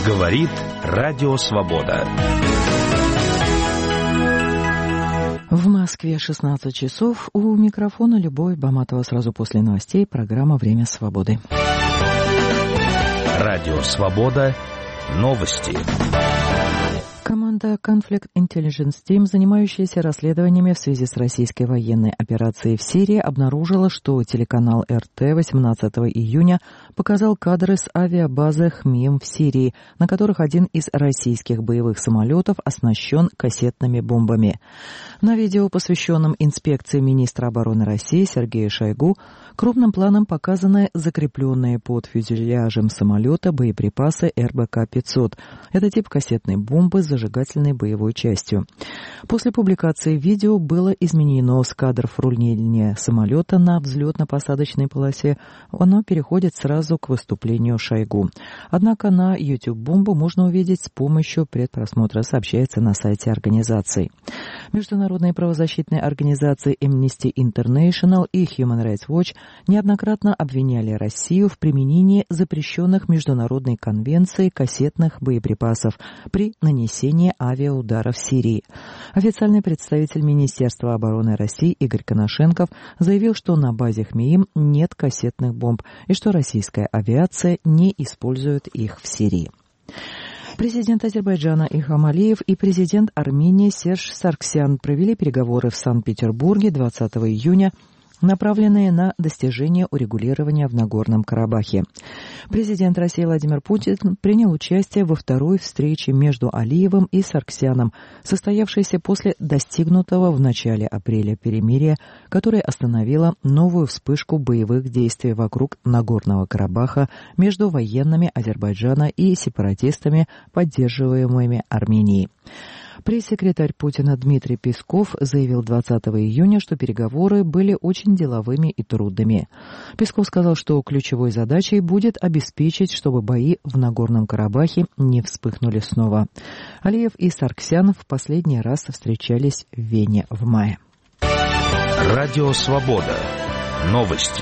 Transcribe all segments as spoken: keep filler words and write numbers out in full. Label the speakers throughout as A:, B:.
A: Говорит Радио Свобода.
B: В Москве шестнадцать часов. У микрофона Любовь Баматова. Сразу после новостей программа «Время свободы».
A: Радио Свобода. Новости.
B: Команда Conflict Intelligence Team, занимающаяся расследованиями в связи с российской военной операцией в Сирии, обнаружила, что телеканал эр тэ восемнадцатого июня показал кадры с авиабазы Хмим в Сирии, на которых один из российских боевых самолетов оснащен кассетными бомбами. На видео, посвященном инспекции министра обороны России Сергея Шойгу, крупным планом показаны закрепленные под фюзеляжем самолета боеприпасы эр бэ ка пятьсот. Это тип кассетной бомбы с зажигательной боевой частью. После публикации видео было изменено с кадров руления самолета на взлетно-посадочной полосе. Оно переходит сразу к выступлению Шойгу. Однако на YouTube бомбу можно увидеть с помощью предпросмотра, сообщается на сайте организации. Международные правозащитные организации Amnesty International и Human Rights Watch неоднократно обвиняли Россию в применении запрещенных Международной конвенцией кассетных боеприпасов при нанесении авиаударов в Сирии. Официальный представитель Министерства обороны России Игорь Коношенков заявил, что на базе Хмеим нет кассетных бомб и что российская авиация не использует их в Сирии. Президент Азербайджана Ильхам Алиев и президент Армении Серж Саргсян провели переговоры в Санкт-Петербурге двадцатого июня, направленные на достижение урегулирования в Нагорном Карабахе. Президент России Владимир Путин принял участие во второй встрече между Алиевым и Саргсяном, состоявшейся после достигнутого в начале апреля перемирия, которое остановило новую вспышку боевых действий вокруг Нагорного Карабаха между военными Азербайджана и сепаратистами, поддерживаемыми Арменией. Пресс-секретарь Путина Дмитрий Песков заявил двадцатого июня, что переговоры были очень деловыми и трудными. Песков сказал, что ключевой задачей будет обеспечить, чтобы бои в Нагорном Карабахе не вспыхнули снова. Алиев и Саргсян в последний раз встречались в Вене в мае.
A: Радио Свобода. Новости.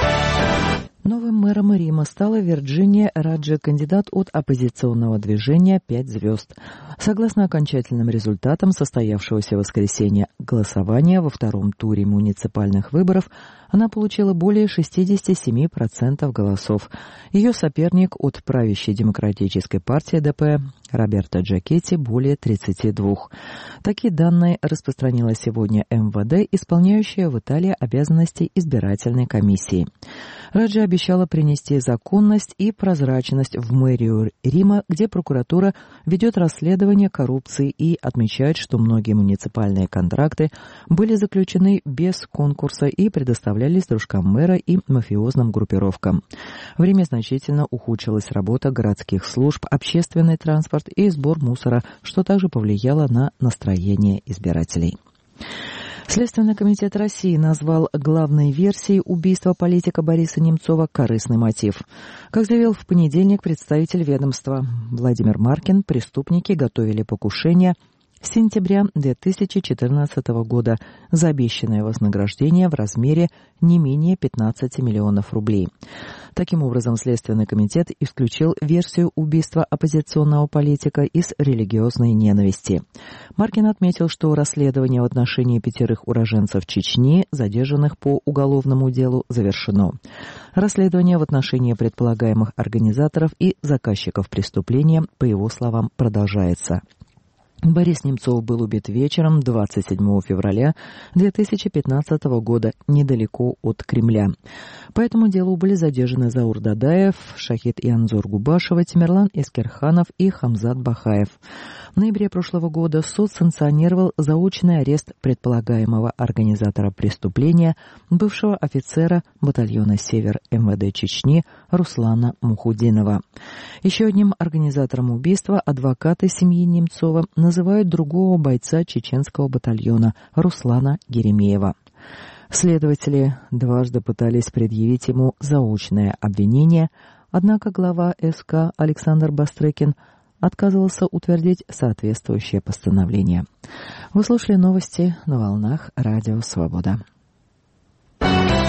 B: Новым мэром Рима стала Вирджиния Раджи, кандидат от оппозиционного движения «Пять звезд». Согласно окончательным результатам состоявшегося в воскресенье голосования во втором туре муниципальных выборов, она получила более шестьдесят семь процентов голосов. Ее соперник от правящей демократической партии дэ пэ Роберто Джакетти более тридцати двух. Такие данные распространила сегодня эм вэ дэ, исполняющая в Италии обязанности избирательной комиссии. Раджи обещала принести законность и прозрачность в мэрию Рима, где прокуратура ведет расследование коррупции и отмечает, что многие муниципальные контракты были заключены без конкурса и предоставлялись дружкам мэра и мафиозным группировкам. В Риме значительно ухудшилась работа городских служб, общественный транспорт и сбор мусора, что также повлияло на настроение избирателей. Следственный комитет России назвал главной версией убийства политика Бориса Немцова корыстный мотив. Как заявил в понедельник представитель ведомства Владимир Маркин, преступники готовили покушение с сентября две тысячи четырнадцатого года за обещанное вознаграждение в размере не менее пятнадцати миллионов рублей. Таким образом, Следственный комитет исключил версию убийства оппозиционного политика из религиозной ненависти. Маркин отметил, что расследование в отношении пятерых уроженцев Чечни, задержанных по уголовному делу, завершено. Расследование в отношении предполагаемых организаторов и заказчиков преступления, по его словам, продолжается. Борис Немцов был убит вечером двадцать седьмого февраля две тысячи пятнадцатого года недалеко от Кремля. По этому делу были задержаны Заур Дадаев, Шахид Ианзор Губашева, Тимерлан Эскерханов и Хамзат Бахаев. В ноябре прошлого года суд санкционировал заочный арест предполагаемого организатора преступления, бывшего офицера батальона «Север» эм вэ дэ Чечни Руслана Мухудинова. Еще одним организатором убийства адвокаты семьи Немцова называют другого бойца чеченского батальона Руслана Геремеева. Следователи дважды пытались предъявить ему заочное обвинение, однако глава эс ка Александр Бастрыкин отказывался утвердить соответствующее постановление. Вы слушали новости на волнах Радио Свобода.